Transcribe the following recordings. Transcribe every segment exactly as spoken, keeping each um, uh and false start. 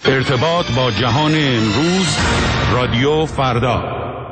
ارتباط با جهان امروز، رادیو فردا.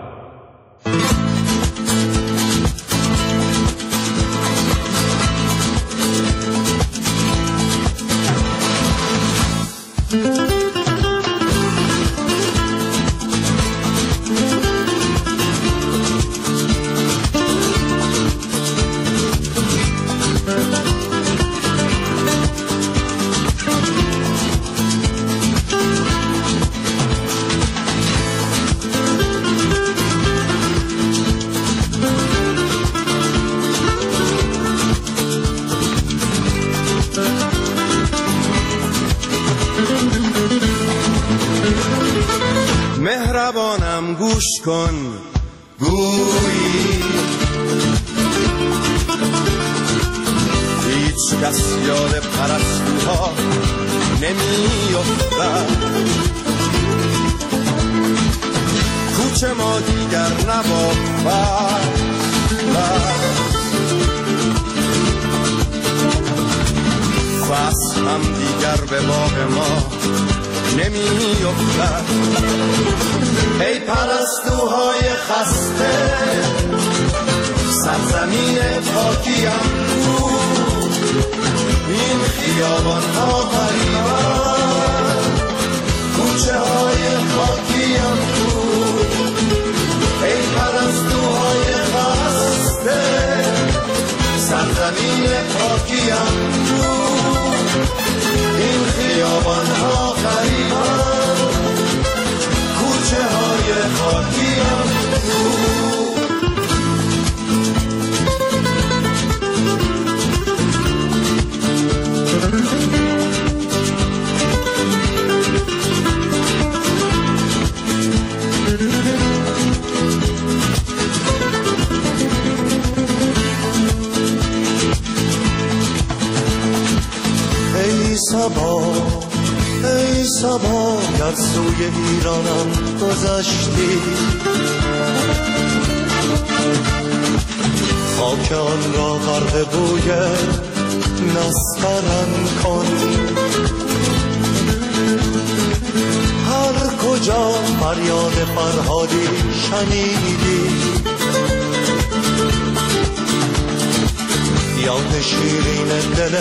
مهربانم گوش کن گویی هیچ کس یاد پرستوها نمی افتد. کوچه ما دیگر نبافد، فصل هم دیگر به باغ ما نمی افتد. ای پرستوهای خسته، سرزمین پاکیم کو، این خیابان ها غریبند، کوچه های خاکیم کو. ای پرستوهای خسته، سرزمین پاکیم کو، این خیابان ها غریبند، کوچه های خاکیم کو. ای صبا، ای صبا، گر سوی ایرانم گذشتی، خاک آن را غرق بوی نسترن کن. هر کجا فریاد فرهادی شنیدی، یاد شیرین دل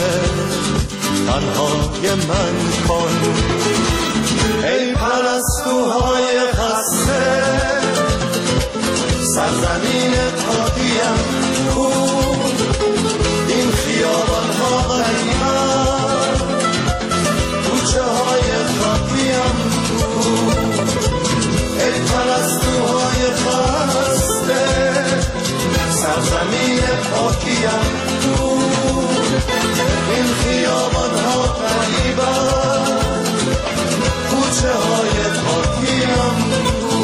تنهای من کن. ای پرستوهای خسته، سرزمین پاکیم کو، این خیابان ها غریبند، کوچه های خاکیم کو. ای پرستوهای خسته، سرزمین پاکیم کو، این خیابان ها غریبند، کوچه های خاکیم کو.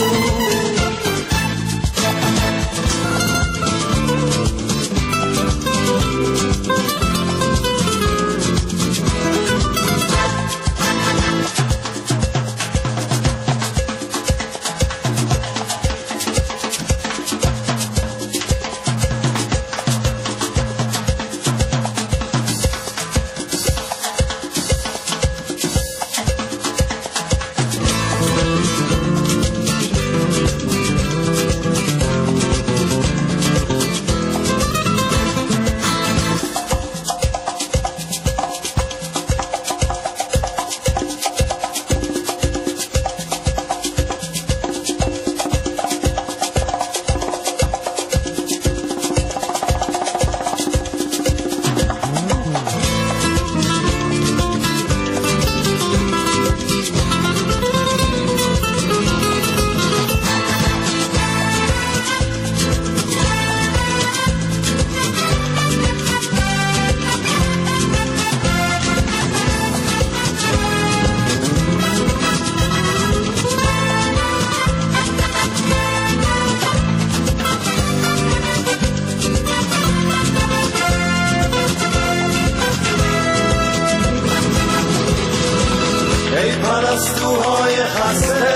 پرستوهای خسته،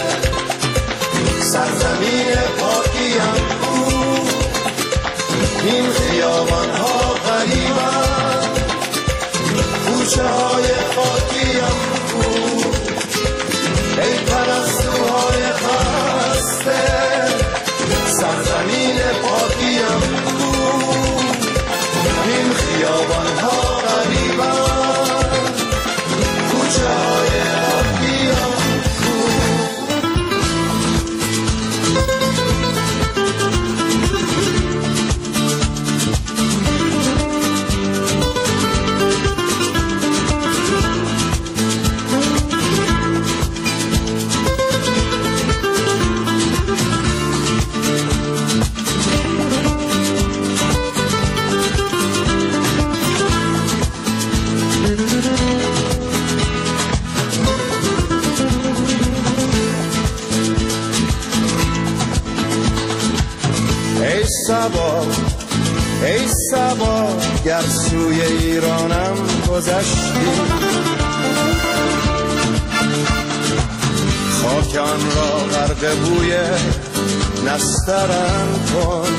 سرزمین پاکیم کو، این خیابان ها غریبند، کوچه های خاکیم کو. صبا ای صبا گر سوی ایرانم گذشتی خاک آن را غرق بوی نسترن کن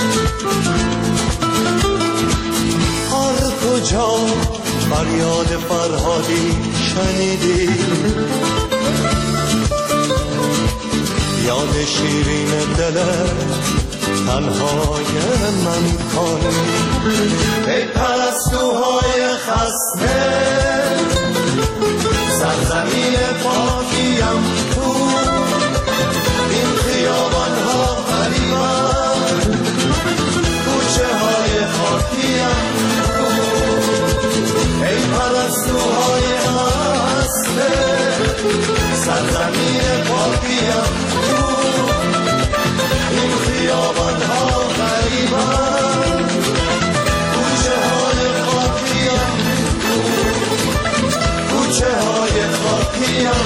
هر کجا فریاد فرهادی شنیدی یاد شیرین دل تنهای من کن ای پرستوهای خسته سرزمین پاکیم تو این خیابان ها غریبم کوچه های خاکیم تو ای پرستوهای خسته سرزمین پاکیم تو این خیابان ها غریبم کوچه های خاکیم کوچه های خاکیم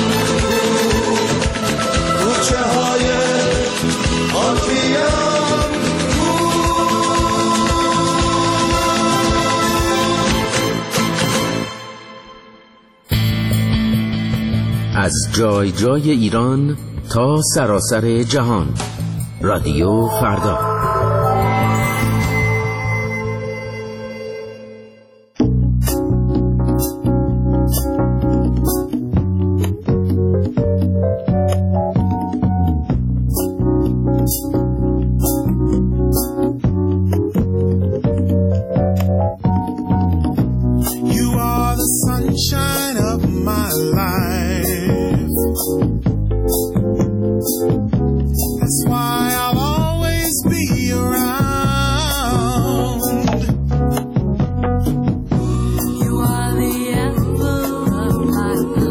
کوچه های خاکیم از جای جای ایران تا سراسر جهان رادیو فردا. You are the sunshine of my life. That's why I'll always be around. You are the apple of my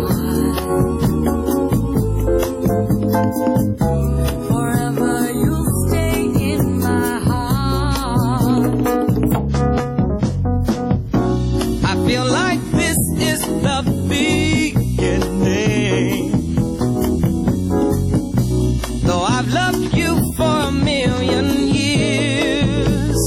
eye. Forever you'll stay in my heart. I feel like this is the beginning. Though I've loved you for a million years,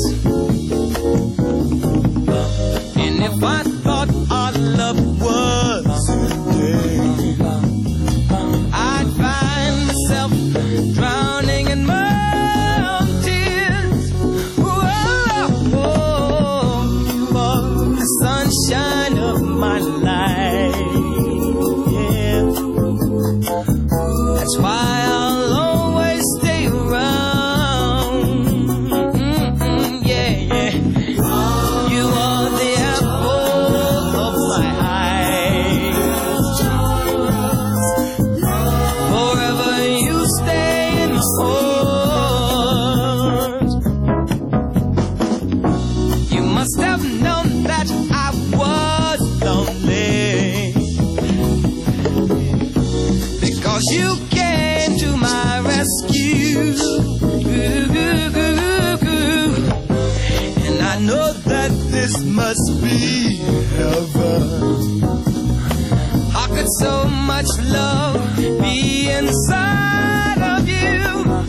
and if I thought our love was dead, I'd find myself drowning in my own tears. Whoa, whoa, you are the sunshine of my life. Yeah, that's why I'll always stay around. Mm-mm, yeah, yeah. You are the apple of my eye. Forever you stay in my heart. You must have known that I was lonely, because you came to my rescue. And I know that this must be heaven. How could so much love be inside of you?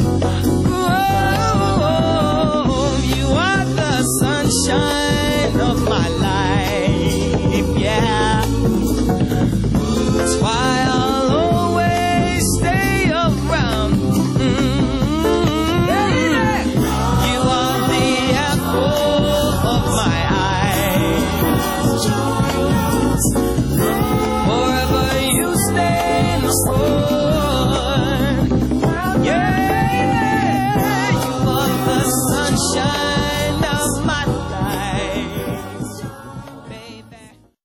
Oh, you are the sunshine of my life, yeah. That's why I'll always stay around. Mm-hmm. You are the apple of my eye. Forever you stay in my heart. Yeah, you are the sunshine of my life, baby.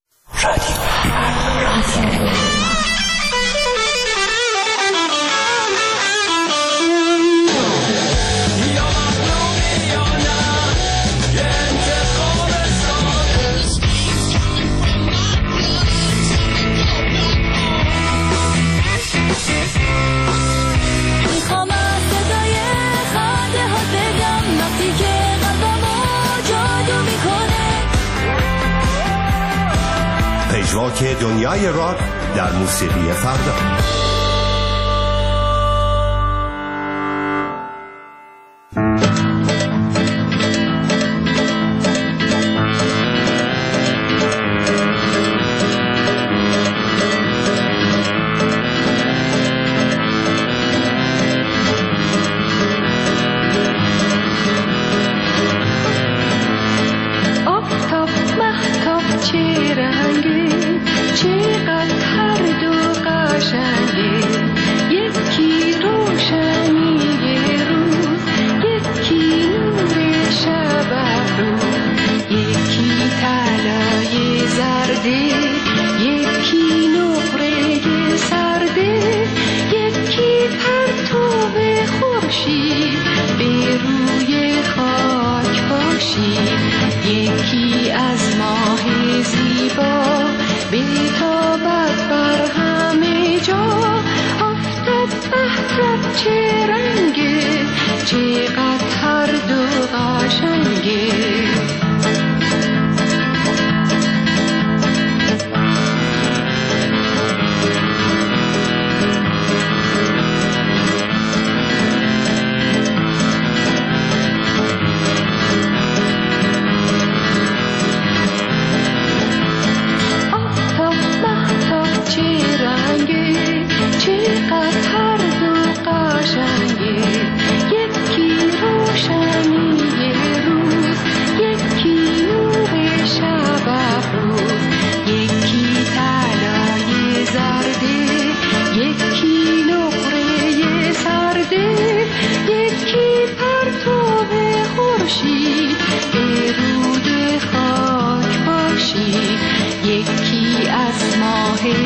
میخوام از صدای خنده ها بگم وقتی که قلبمو جادو میکنه. پژواک دنیای راک در موسیقی فردا.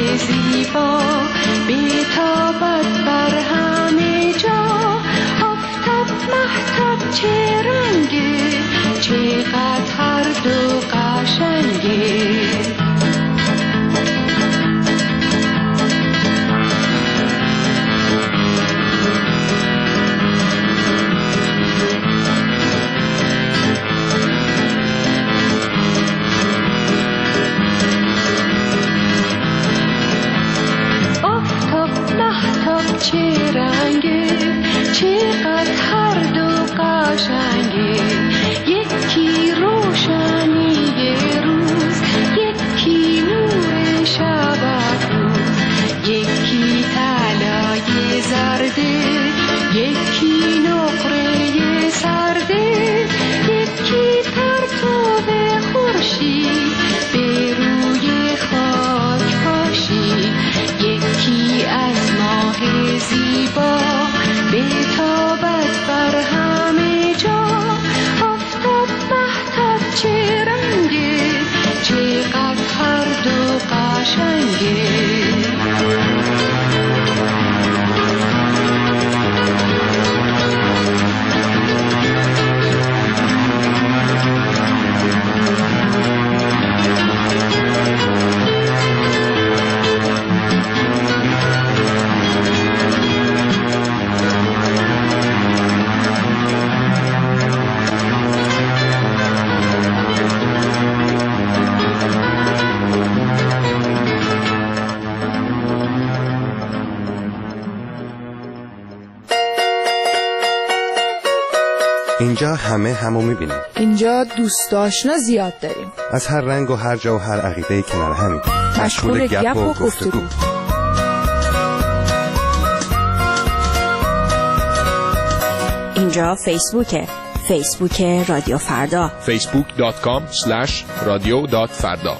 زیبا بیتابد بر همه جا. آفتاب مهتاب چه رنگه، چقدر هر دو قشنگه. چه رنگه، چقدر هر دو قشنگه. یکی روشنی روز، یکی نور شب افروز. یکی طلای زرده، یکی نقره سرده. یکی پرتو خورشید به روی خاک پاشید. یکی از ماه زیبا بیتابد بر همه جا. آفتاب مهتاب چه رنگه، چقدر هر دو قشنگه. اینجا همه همو میبینیم. اینجا دوست آشنا زیاد داریم. از هر رنگ و هر جا و هر عقیده کنار همین. مشغول گپ و گفتگو. اینجا فیسبوکه. فیسبوک رادیو فردا. فیسبوک دات کام اسلش رادیو دات فردا.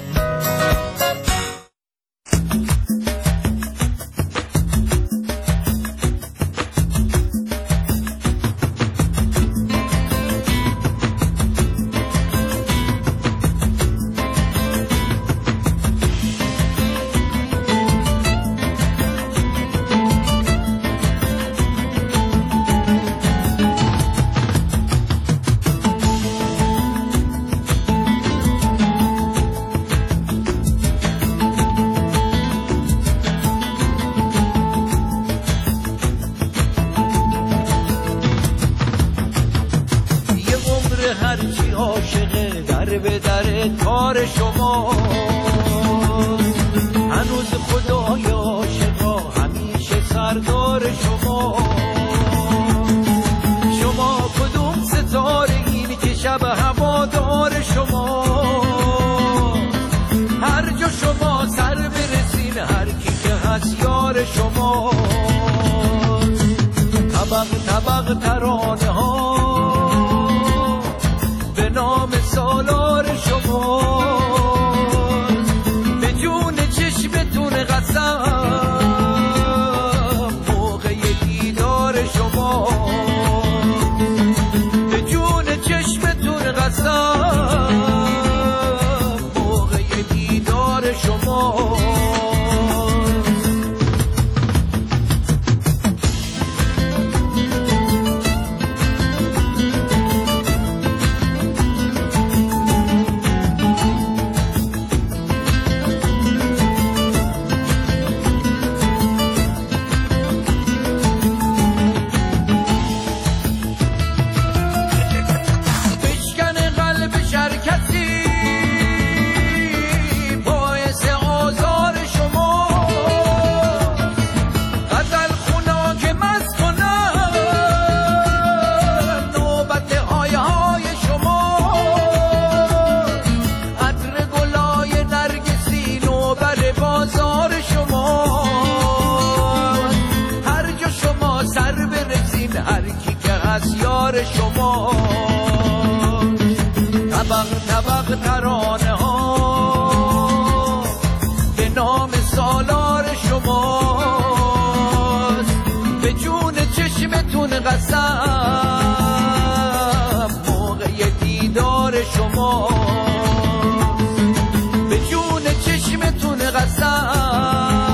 قسم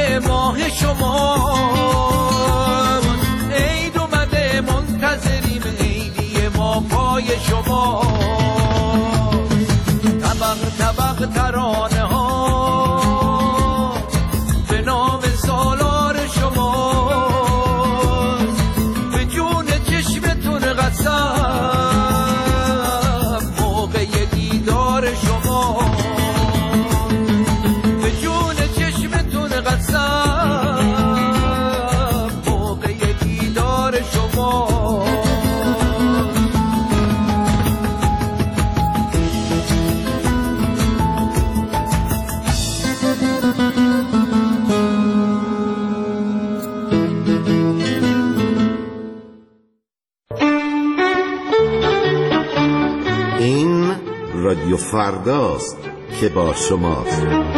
اومده ماه شما، عید اومده منتظریم عیدی ما پای شما. طبق طبق ترانه ها به نام سالار شما، به جون چشمتون قسم موقع دیدار شما، به جون چشمتون قسم موقع دیدار شما. رادیو فرداست که با شماست.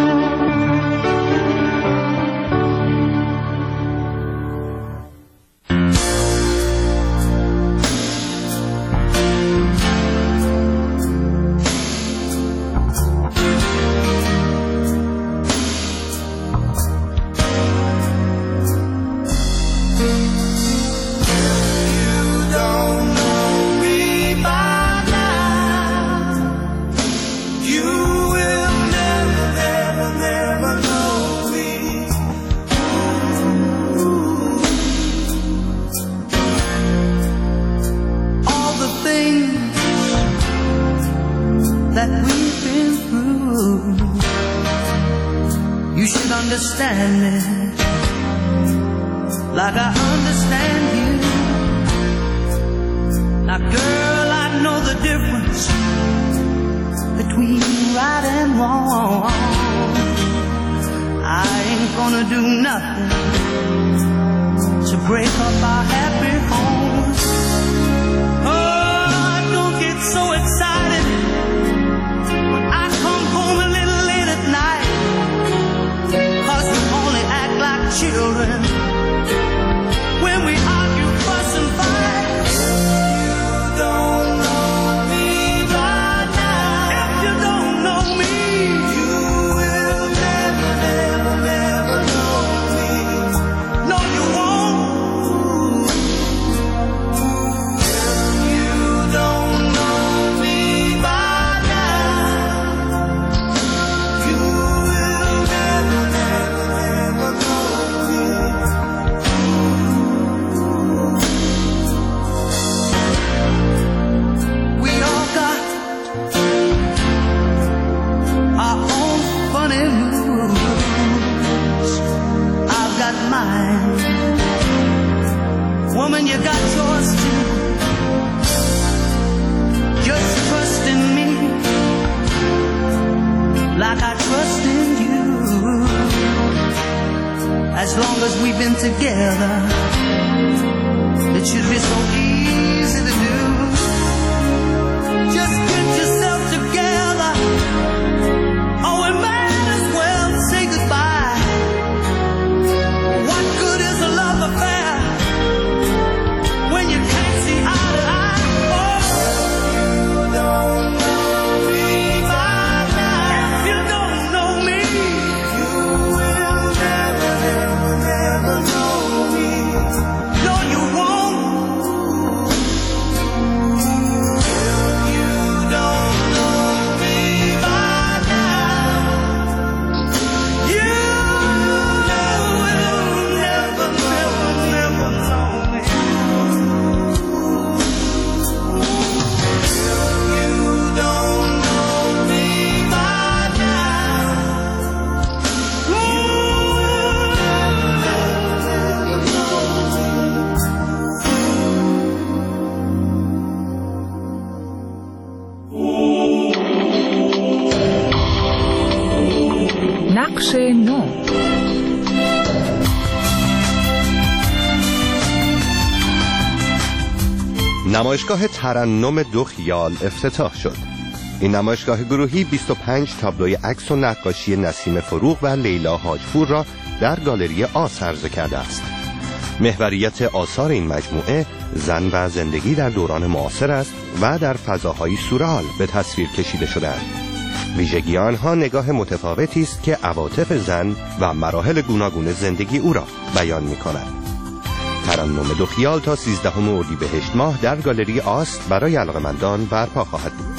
Understand me like I understand you. Now girl, I know the difference between right and wrong. I ain't gonna do nothing to break up our happy home. Oh, don't get so excited when I come home a little late at night, children, when we argue, fuss and fight. You don't know me right now. If you don't know me, you will never, never, never know me. No, you won't. You don't know me right now. You will never, never, never know. Mine. Woman, you got yours too. Just trust in me like I trust in you. As long as we've been together, it should be so easy to do. Just get yourself together. Oh, we might as well say goodbye. Affair when you can't see eye to eye. Oh, you don't know me by now. If you don't know me, you will never, never, never know me. No, you won't. You don't know me by now. You will never, never. نقش نو. نمایشگاه ترنم دو خیال افتتاح شد. این نمایشگاه گروهی بیست و پنج تابلوی عکس و نقاشی نسیم فروغ و لیلا حاجپور را در گالری آس عرضه کرده است. محوریت آثار این مجموعه زن و زندگی در دوران معاصر است و در فضاهای سورئال به تصویر کشیده شده‌اند. ویژگی آنها نگاه متفاوتی است که عواطف زن و مراحل گوناگون زندگی او را بیان می‌کند. ترنم دو خیال تا سیزدهم اردیبهشت ماه در گالری آست برای علاقه‌مندان برپا خواهد بود.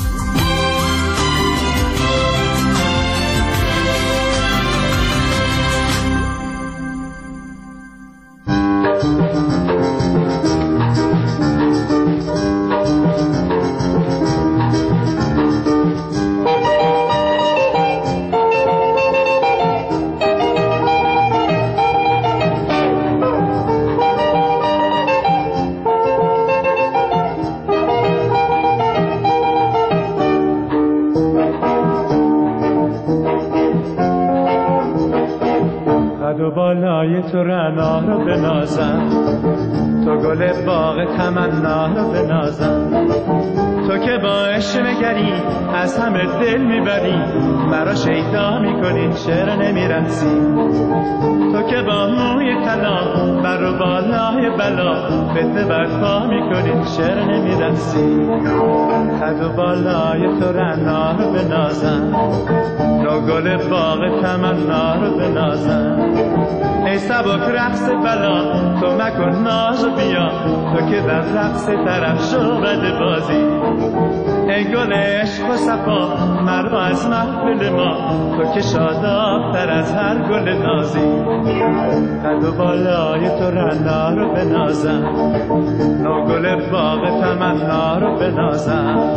تو رعنا رو بنازم، تو گل باغ تمنا رو بنازم، تو که با عشق نگری از همه دل میبری، مرا شیدا میکنی چرا نمیرسی، تو که با موی طلا بر و بالای بلا فتنه برپا میکنی چرا نمیرسی، قد و بالای تو رعنا رو بنازم، تو گل باغ تمنا رو بنازم، ای سبک رقص بلا تو مکن ناز و بیا، تو که در رقص طرف شو بد بازی، ای گل عشق و صفا مرا از محفل ما، تو که شاداب تر از هر گل نازی، قد و بالای تو رعنا رو بنازم، نو گل باغ تمنا رو بنازم.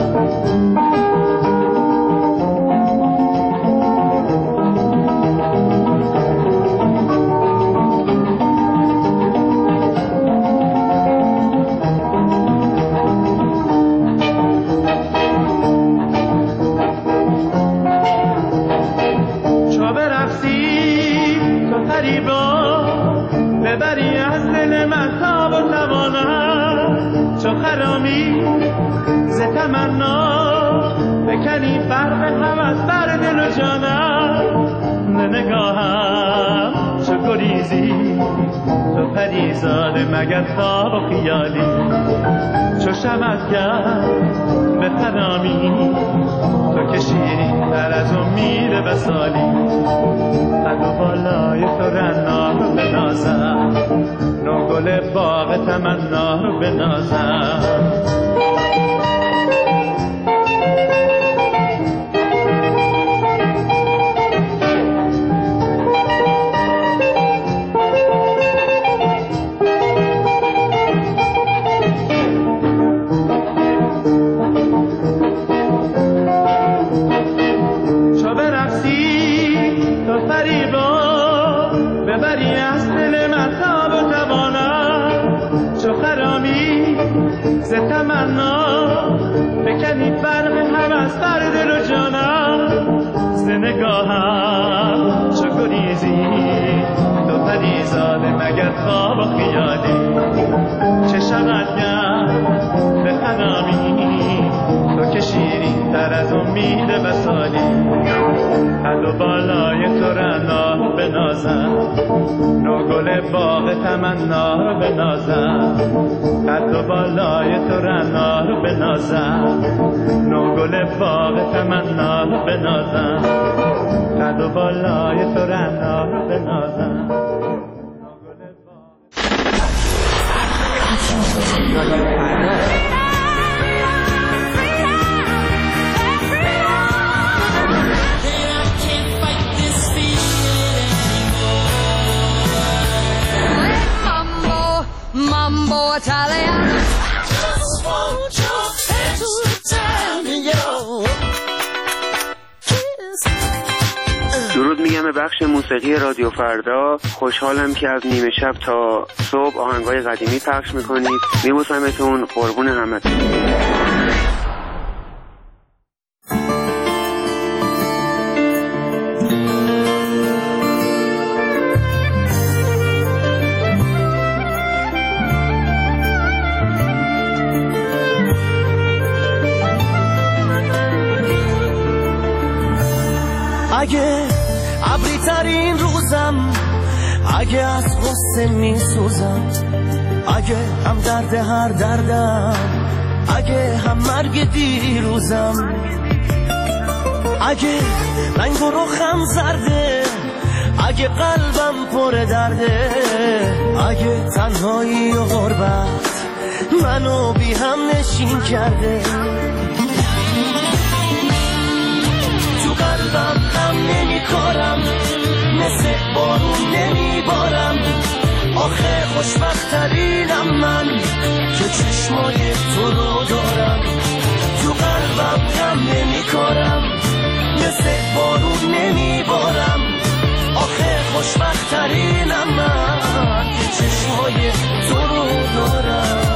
ببری از دل من تاب و توانم، چو خرامی ز تمنا بکنی فرق هوس بر دل و جانم، نگاهم چو گریزی تو پریزاده مگر خواب و خیالی، چو شمعت کرد به خرامی تو که شیرین تر از امید وصالی، قد و بالای تو رعنا رو بنازم، نو گل باغ تمنا رو بنازم. ببری از دل من تاب و توانم، چو خرامی ز تمنا بکنی فرق هوس بر دل و جانم، ز نگاهم چو گریزی تو پریزاده مگر خواب و خیالی، چه شود گرد به خرامی تو که شیرین تر از امید وصالی، قد و بالای تو رعنا بنازم، نو گل باغ تمنا رو بنازم، قد و بالای تو رعنا رو بنازم، نو گل باغ تمنا رو بنازم، قد و بالای تو رعنا رو بنازم. Mambo Italian. Just want your hands to tell me yo. درود میگم به بخش موسیقی رادیو فردا. خوشحالم که از نیمه شب تا صبح آهنگای قدیمی پخش میکنید. میبوسمتون، قربون همتون. اگه ابری ترین روزم، اگه از غصه می سوزم، اگه هم درد هر دردم، اگه هم مرگ دیروزم، اگه رنگ و رخم زرده، اگه قلبم پر درده، اگه تنهایی و غربت منو بی هم نشین کرده، تو قلبم غم نمی کارم، مثل بارون نمی بارم، آخه خوشبخترینم من که چشمای تو رو دارم، تو قلبم غم نمی کارم، مثل بارون نمی بارم، آخه خوشبخترینم من که چشمای تو رو دارم.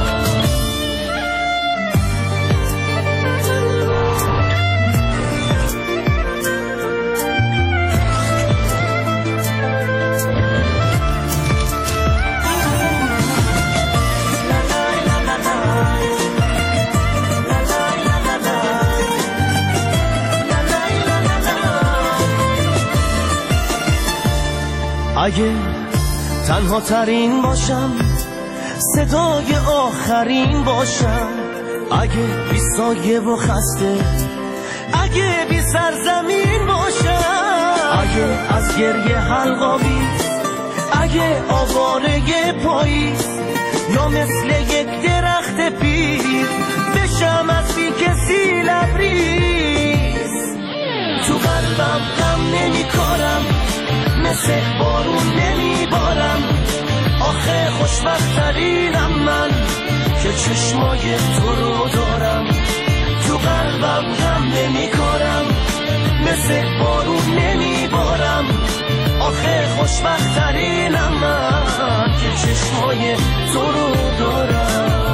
اگه تنها ترین باشم، صدای آخرین باشم، اگه بی سایه و خسته، اگه بی سرزمین باشم، اگه از گریه حلقاوی، اگه آواره پاییز، یا مثل یک درخت پیر بشم از بی کسی لبریز، تو قلبم غم نمی کارم، مثل بارون نمی بارم، آخه خوشبخترینم من که چشمای تو رو دارم، تو قلبم غم نمی کارم، مثل بارون نمی بارم، آخه خوشبخترینم من که چشمای تو رو دارم.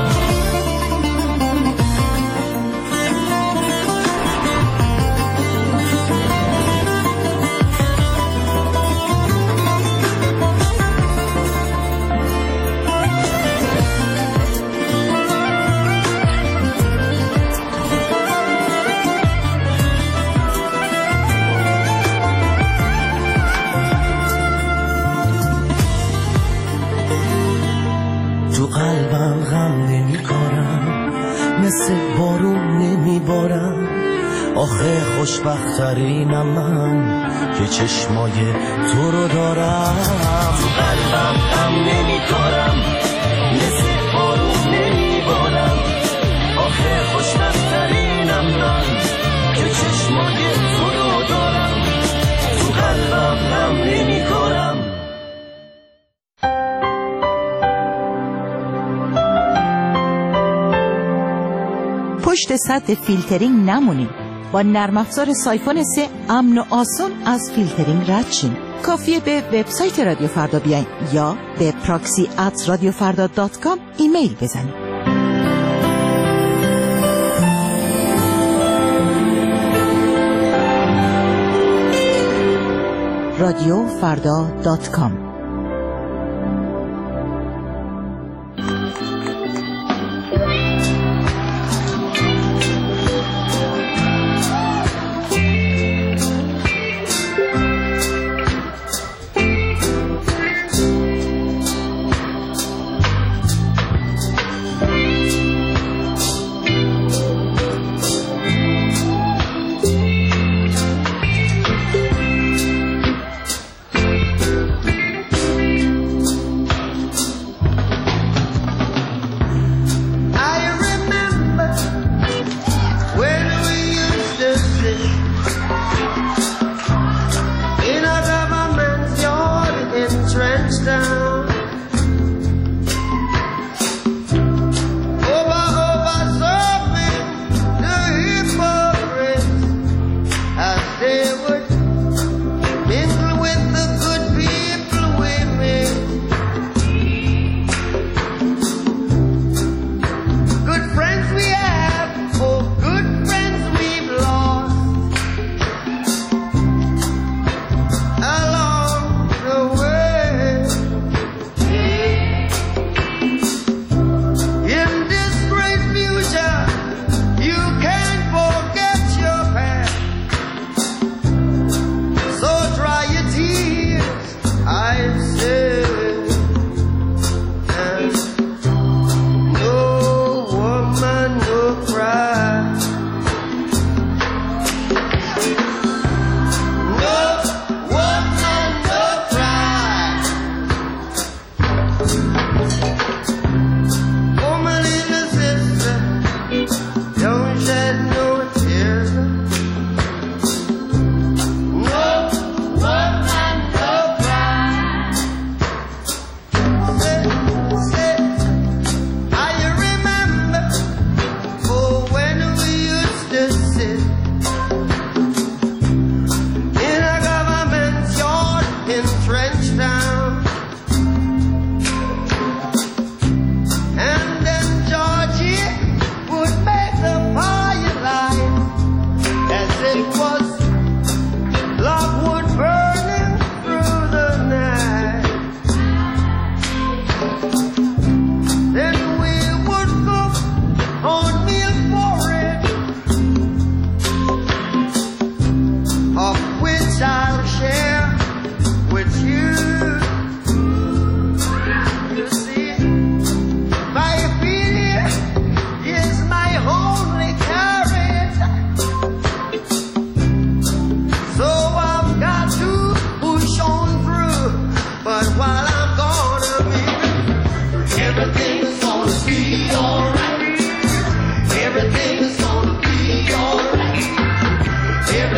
قلبم غم نمی کارم، مثل بارون نمی بارم، آخه خوشبخترینم من که چشمای تو رو دارم، تو قلبم غم نمی کارم، مثل بارون نمی بارم، آخه خوشبخترینم من که چشمای تو رو دارم، تو قلبم غم نمی کارم. پشت سطح فیلترینگ نمونید. با نرم افزار سایفون سه امن و آسان از فیلترینگ رد شین. کافیه به وبسایت رادیو فردا بیاین یا به پراکسی ات رادیو فردا دات کام ایمیل بزنید. رادیو فردا دات کام.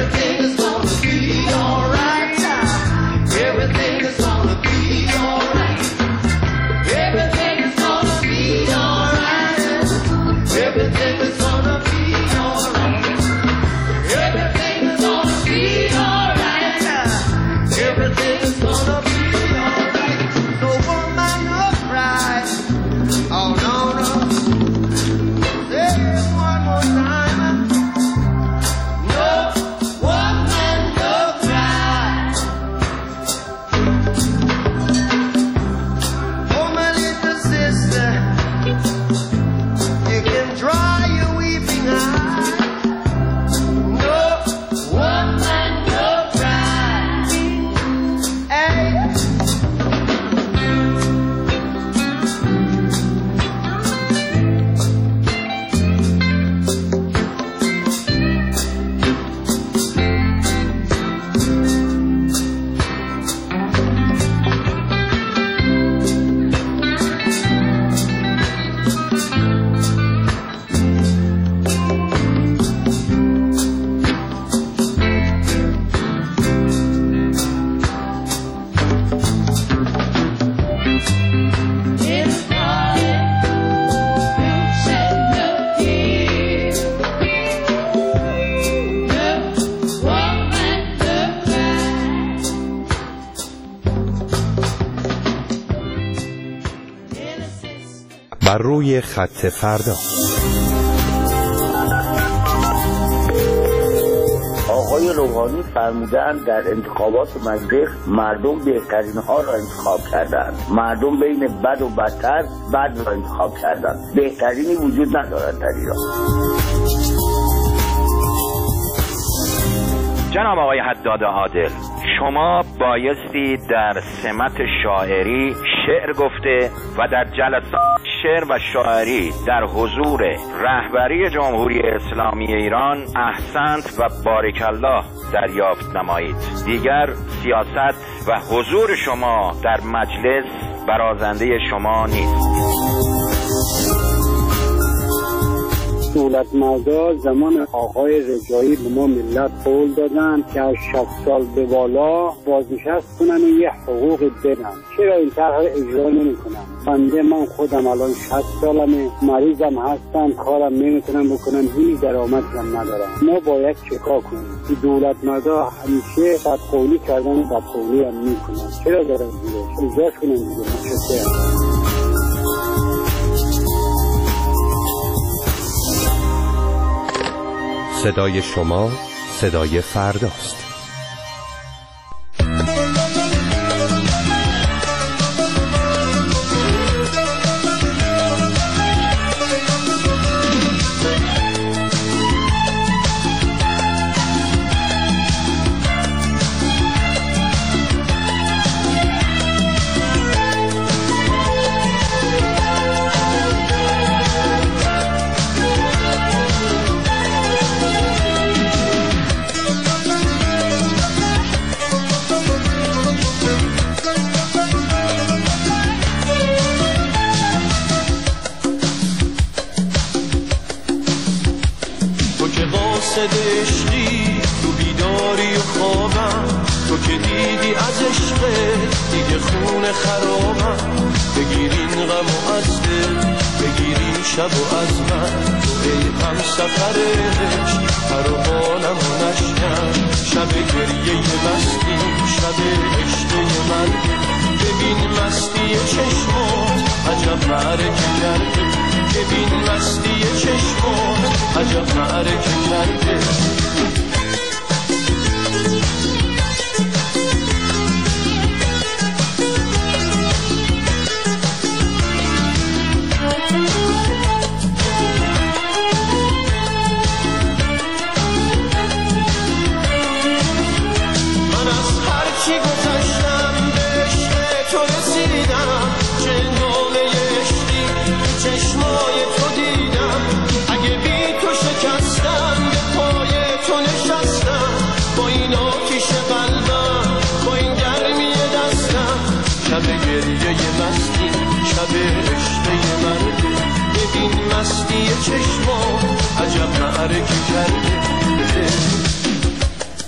Everything is gonna be alright. Everything is gonna be alright. Everything is gonna be alright. Everything is gonna be alright. Everything is gonna be alright. Everything is gonna be alright. No woman, no cry. Oh no, no. Say it one more time. No woman, no cry. Oh my little sister, you can dry your weeping eye. No woman, no cry. Hey. بر روی خط فردا. آقای روحانی فرمودند در انتخابات مجلس مردم بهترین ها را انتخاب کردند. مردم بین بد و بدتر بد را انتخاب کردند. بهترینی وجود ندارد در ایران. جناب آقای حداد عادل، شما بایستی در سمت شاعری شعر گفته و در جلسات شعر و شاعری در حضور رهبری جمهوری اسلامی ایران احسنت و بارک الله دریافت نمایید. دیگر سیاست و حضور شما در مجلس برازنده شما نیست. دولت مردا زمان آقای رجایی به ما ملت قول دادن که از شصت سال به بالا بازنشست کنن و یه حقوق بدن. چرا این طرح اجرا نمی کنن؟ بنده من خودم الان شصت سالمه، مریضم هستم، کارم نمیتونم بکنم، هیچ درآمدی هم ندارم. ما باید چیکار کنیم؟ دولت مردا همیشه بدقولی کردن و بدقولی هم میکنن. چرا دارن دیگه؟ اجراش کنن دیگه. متشکرم. صدای شما صدای فرداست. عشقی تو بیداری و خوابم، تو که دیدی از عشق دیگه خون خرابم. بگیرین غم و از دل، بگیرین شب و از من، ای هم سفر عشق هر حالم و نشکن. شب گریه مستی، شب عشق مرگ، ببین مستی چشمات عجب معرکه کرده. ببین مستی چشمات عجب معرکه کرده. من از هر چی گذشتم به عشق تو رسیدم. چه ناله عشقی تو چشمای تو دیدم. اگه بی تو شکستم به پای تو نشستم. با این آتیش قلبم، با این گرمی دستم. شب گریه مستی، شب عشق مرده. ببین مستی چشما عجب معرکه کرده.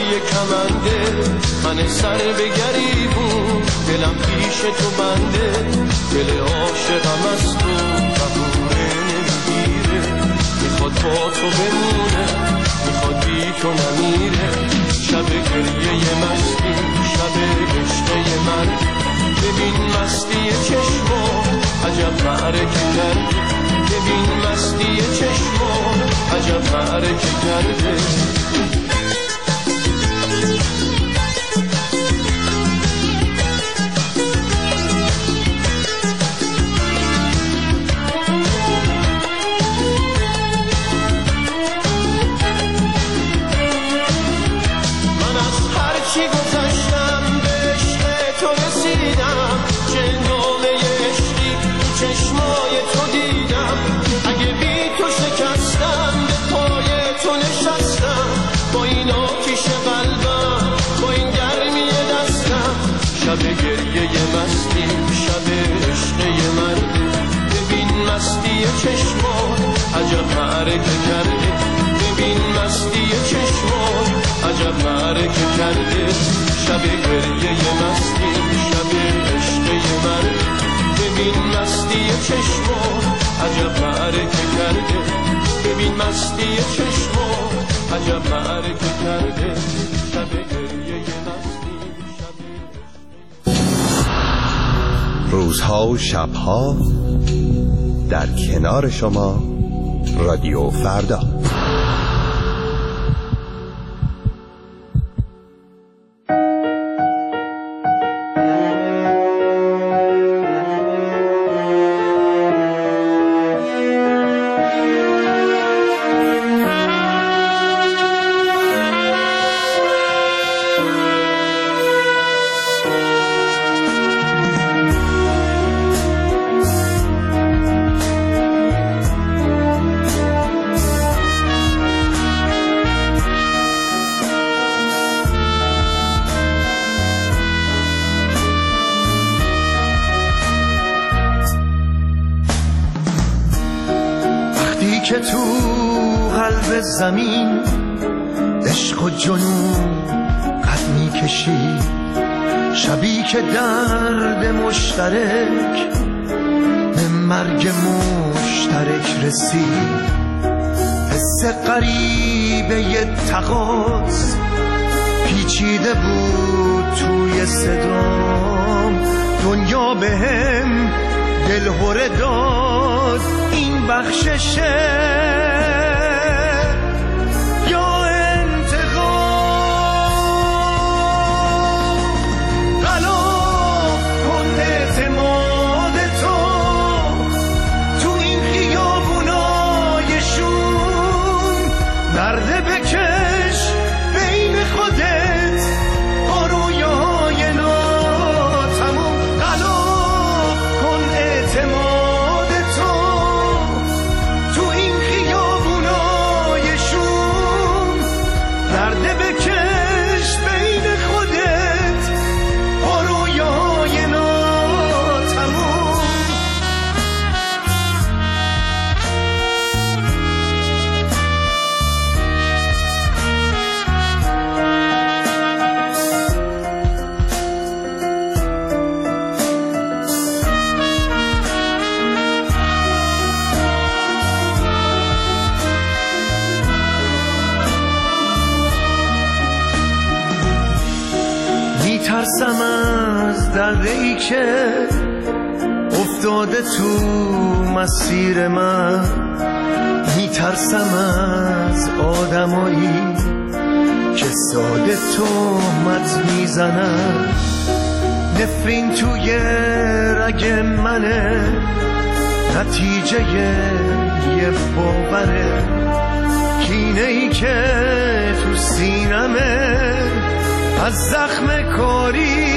پای کمنده من سر به گریبون دلم پیش تو بنده دل عاشقم از تو قبوله نمیگیره میخواد با تو بمونه میخواد بی تو نمیره شب گریه مستی شب عشقه من ببین مستی چشما عجب معرکه کردی ببین مستی چشما عجب معرکه کرده شب گریه مستی شب عشقه من ببین مستی چشما عجب معرکه کرده ببین مستی چشما عجب معرکه کرده شب گریه مستی شب عشقه من ببین مستی چشما عجب معرکه کرده ببین مستی چشما عجب معرکه کرده شب گریه مستی روزها و شبها در کنار شما رادیو فردا. که تو قلب زمین عشق و جنون قد می کشی شبی که درد مشترک به مرگ مشترک رسید حس غریبه ی تقاض پیچیده بود توی صدام دنیا به هم دلهره داد این بخششه یا انتقام غلاف کن اعتماد تو تو این خیابونای شوم درد بکش بین خودت با رویاهای ناتموم غلاف کن اعتماد ترسم از دره‌ای که افتاده تو مسیر من میترسم از آدمایی که ساده تهمت میزنن نفرین توی رگ منه نتیجه یه باوره کینه‌ای که تو سینمه از زخم کاری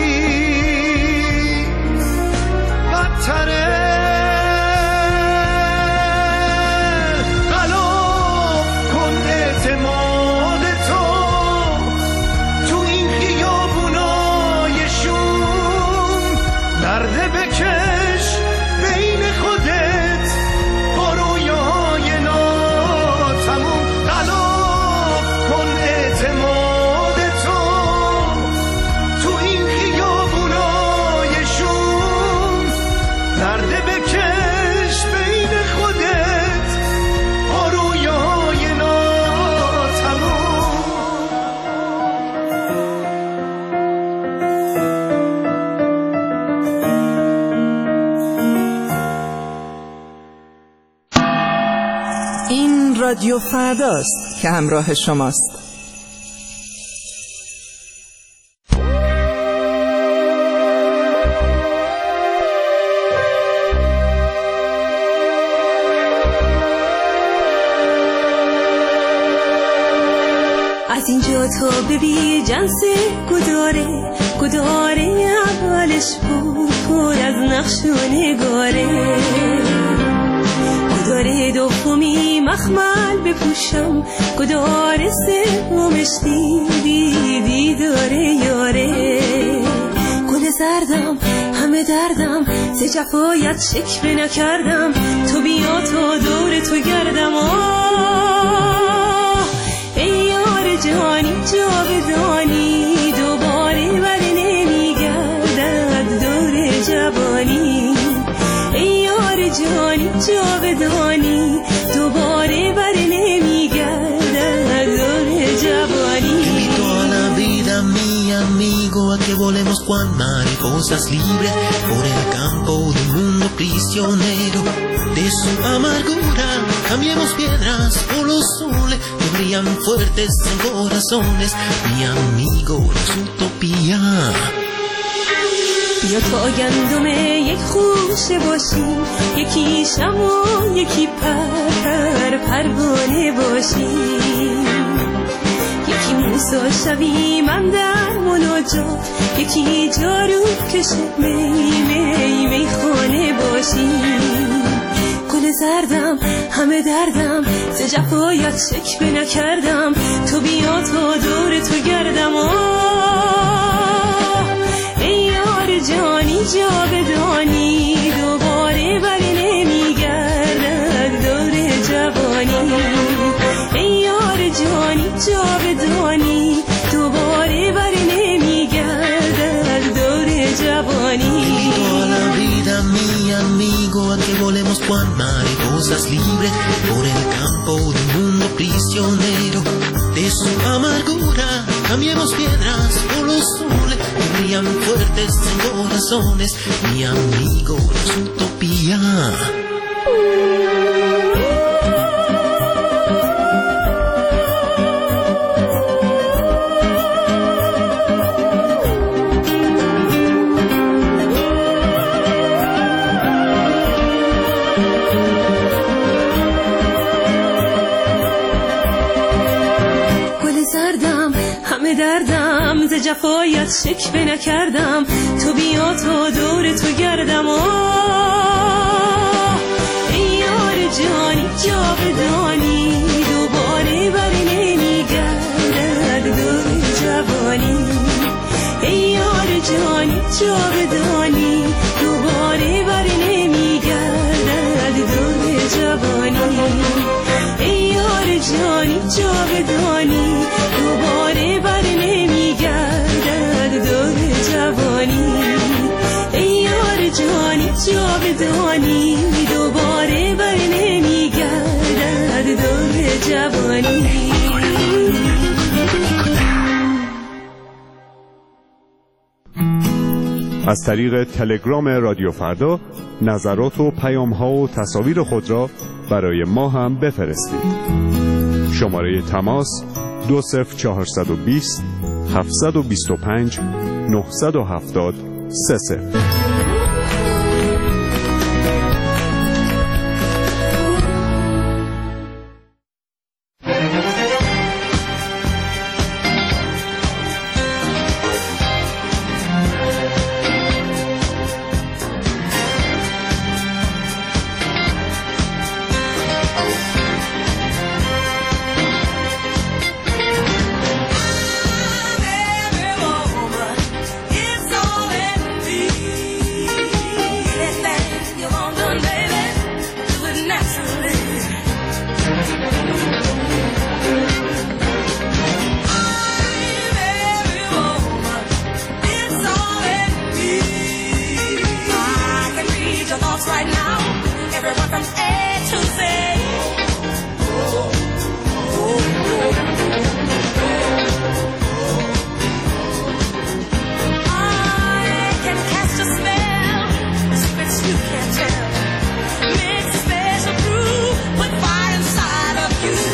بدتره غلاف کن اعتماد تو تو این خیابونای شوم درد بکش بین خودت با رویاهای ناتموم غلاف کن اعتماد تو رادیو فرداست که همراه شماست. از اینجا تا ببی جنسه گداره گداره اولش بود پر از نقش و نگاره گداره دومی مخمل بپوشم گداره سومش دیدی دیداره یاره گل زردم همه دردم ز جفایت شکوه نکردم تو بیا تا دور تو گردم آه ای یار جانی جاودانی دوباره بر نمیگردد دور جوانی ای یار جانی جاودانی دوباره بر نمیگردد دور جوانی. Toda la vida mi amigo a que volemos cual mariposas libres por el campo de un mundo prisionero de su amargura. Cambiemos piedras por los soles que brillan fuertes en corazones. Mi amigo es utopía. بیا تا گندم یک خوشه باشیم یکی شمع یکی پر پروانه باشیم یکی موسی شویم اندر مناجات یکی جارو کش می می می خانه باشیم گل زردم همه دردم ز جفایت شکوه نکردم تو بیا تا دور تو گردم آه ای یار جانی جاودانی دوباره بر نمیگردد دور جوانی ای یار جانی جاودانی دوباره بر نمیگردد دور جوانی. Toda la vida mi amigo a que volemos cual mariposas libres por el campo de un mundo prisionero de su amargura. Cambiemos piedras por los soles que brillan fuertes en corazones. Mi amigo es utopía. دردم ز جفایت شکوه نکردم تو بیا تا دور تو گردم آه ای یار جانی جاودانی دوباره بر نمیگردد دور جوانی ای یار جانی جاودانی دوباره بر نمیگردد دور جوانی ای یار جانی جاودانی دوباره بر نمیگردد دور جوانی ای یار جانی جاودانی دوباره بر نمیگردد دور جوانی. از طریق تلگرام رادیو فردا نظرات و پیام‌ها و تصاویر خود را برای ما هم بفرستید. شماره تماس دو صفر چهارصد و بیست هفتصد و بیست و پنج نهصد و هفتاد سه صفر. You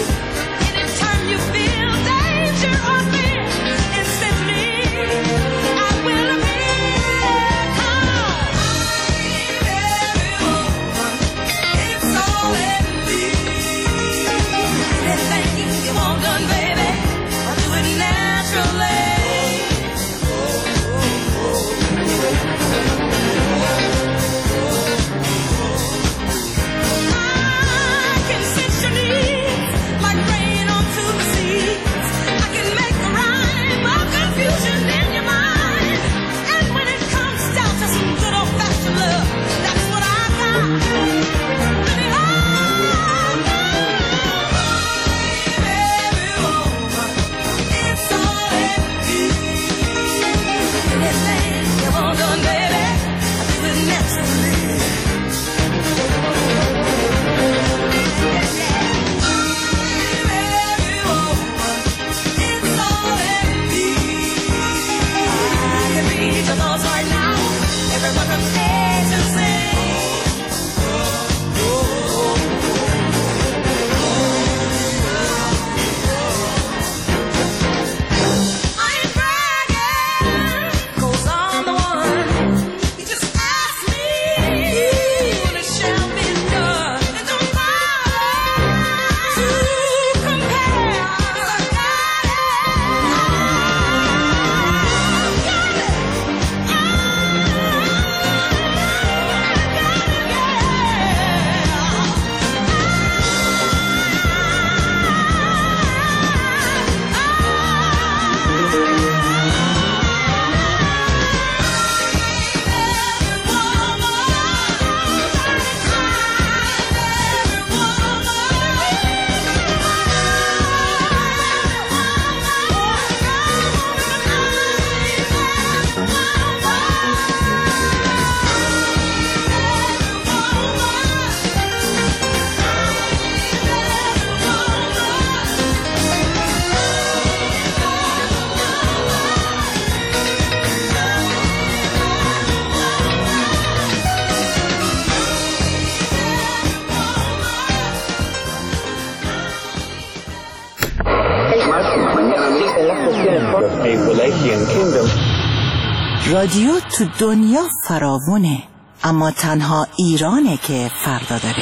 رادیو تو دنیا فراوونه، اما تنها ایرانه که فردا داره.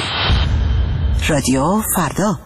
رادیو فردا.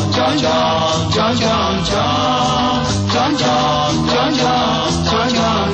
John, John, John, John, John, John, John, John, John, John,